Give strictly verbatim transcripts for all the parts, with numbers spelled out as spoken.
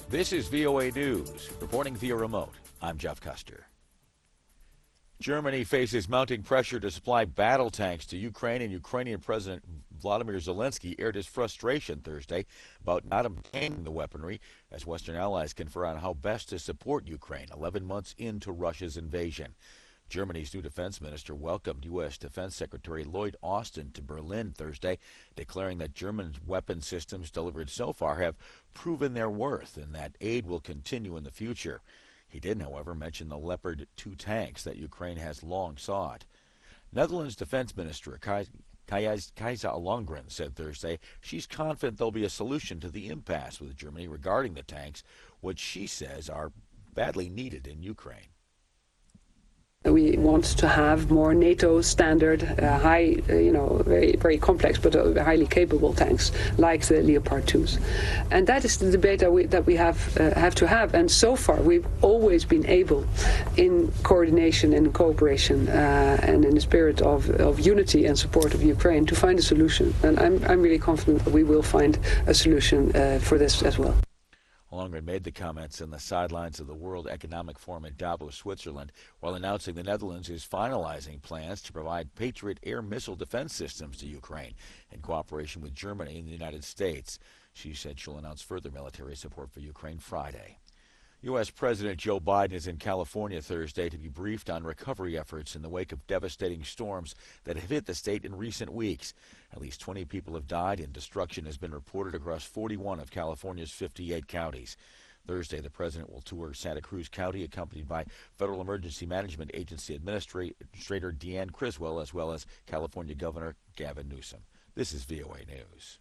This is V O A News. Reporting via remote, I'm Jeff Custer. Germany faces mounting pressure to supply battle tanks to Ukraine, and Ukrainian President Vladimir Zelensky aired his frustration Thursday about not obtaining the weaponry as Western allies confer on how best to support Ukraine eleven months into Russia's invasion. Germany's new defense minister welcomed U S Defense Secretary Lloyd Austin to Berlin Thursday, declaring that German weapon systems delivered so far have proven their worth and that aid will continue in the future. He did, however, mention the Leopard two tanks that Ukraine has long sought. Netherlands Defense Minister Kajsa Ollongren said Thursday she's confident there'll be a solution to the impasse with Germany regarding the tanks, which she says are badly needed in Ukraine. We want to have more NATO standard, uh, high, uh, you know, very, very complex but uh, highly capable tanks like the Leopard twos, and that is the debate that we that we have uh, have to have. And so far, we've always been able, in coordination and cooperation, uh, and in the spirit of, of unity and support of Ukraine, to find a solution. And I'm I'm really confident that we will find a solution uh, for this as well. Ollongren made the comments in the sidelines of the World Economic Forum in Davos, Switzerland, while announcing the Netherlands is finalizing plans to provide Patriot air missile defense systems to Ukraine in cooperation with Germany and the United States. She said she'll announce further military support for Ukraine Friday. U S President Joe Biden is in California Thursday to be briefed on recovery efforts in the wake of devastating storms that have hit the state in recent weeks. At least twenty people have died, and destruction has been reported across forty-one of California's fifty-eight counties. Thursday, the president will tour Santa Cruz County, accompanied by Federal Emergency Management Agency Administrator Deanne Criswell, as well as California Governor Gavin Newsom. This is V O A News.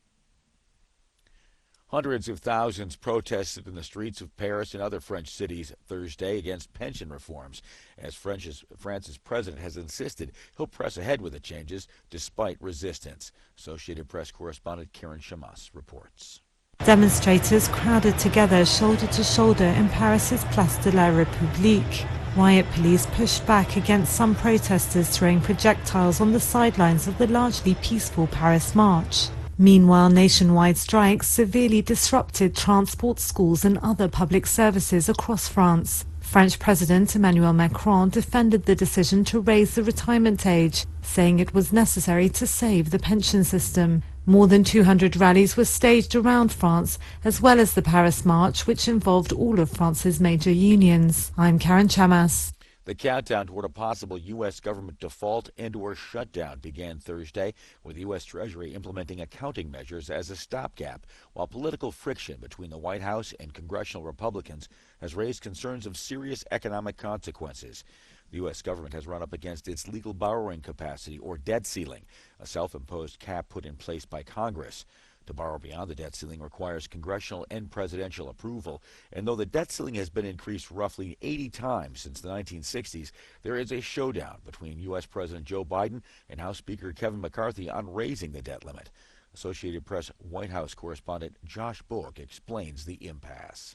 Hundreds of thousands protested in the streets of Paris and other French cities Thursday against pension reforms, as France's, France's president has insisted he'll press ahead with the changes despite resistance. Associated Press correspondent Karen Shamas reports. Demonstrators crowded together shoulder to shoulder in Paris's Place de la République. Riot police pushed back against some protesters throwing projectiles on the sidelines of the largely peaceful Paris march. Meanwhile, nationwide strikes severely disrupted transport, schools and other public services across France. French President Emmanuel Macron defended the decision to raise the retirement age, saying it was necessary to save the pension system. More than two hundred rallies were staged around France, as well as the Paris March, which involved all of France's major unions. I'm Karen Chamas. The countdown toward a possible U S government default and or shutdown began Thursday, with the U S Treasury implementing accounting measures as a stopgap, while political friction between the White House and congressional Republicans has raised concerns of serious economic consequences. The U S government has run up against its legal borrowing capacity, or debt ceiling, a self-imposed cap put in place by Congress. To borrow beyond the debt ceiling requires congressional and presidential approval, and though the debt ceiling has been increased roughly eighty times since the nineteen sixties, there is a showdown between U S President Joe Biden and House Speaker Kevin McCarthy on raising the debt limit. Associated Press White House correspondent Josh Book explains the impasse.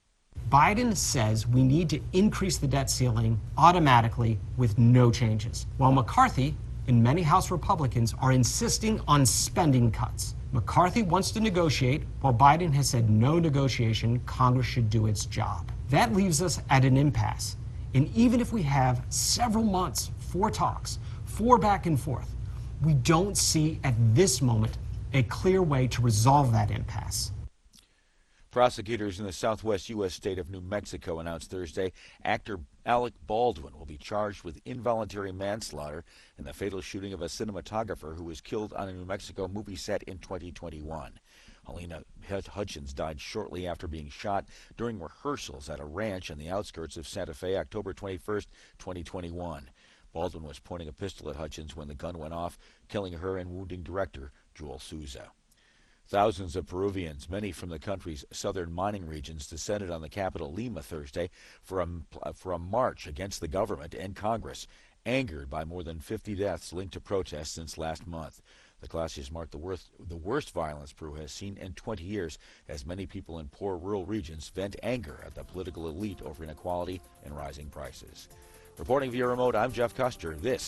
Biden says we need to increase the debt ceiling automatically with no changes, while McCarthy and many House Republicans are insisting on spending cuts. McCarthy wants to negotiate, while Biden has said no negotiation, Congress should do its job. That leaves us at an impasse. And even if we have several months for talks, for back and forth, we don't see at this moment a clear way to resolve that impasse. Prosecutors in the southwest U S state of New Mexico announced Thursday actor Alec Baldwin will be charged with involuntary manslaughter in the fatal shooting of a cinematographer who was killed on a New Mexico movie set in twenty twenty-one. Helena Hutchins died shortly after being shot during rehearsals at a ranch on the outskirts of Santa Fe, October twenty-first, twenty twenty-one. Baldwin was pointing a pistol at Hutchins when the gun went off, killing her and wounding director Joel Souza. Thousands of Peruvians, many from the country's southern mining regions, descended on the capital Lima Thursday for a, for a march against the government and Congress, angered by more than fifty deaths linked to protests since last month. The clashes marked the worst, the worst violence Peru has seen in twenty years, as many people in poor rural regions vent anger at the political elite over inequality and rising prices. Reporting via remote, I'm Jeff Custer. This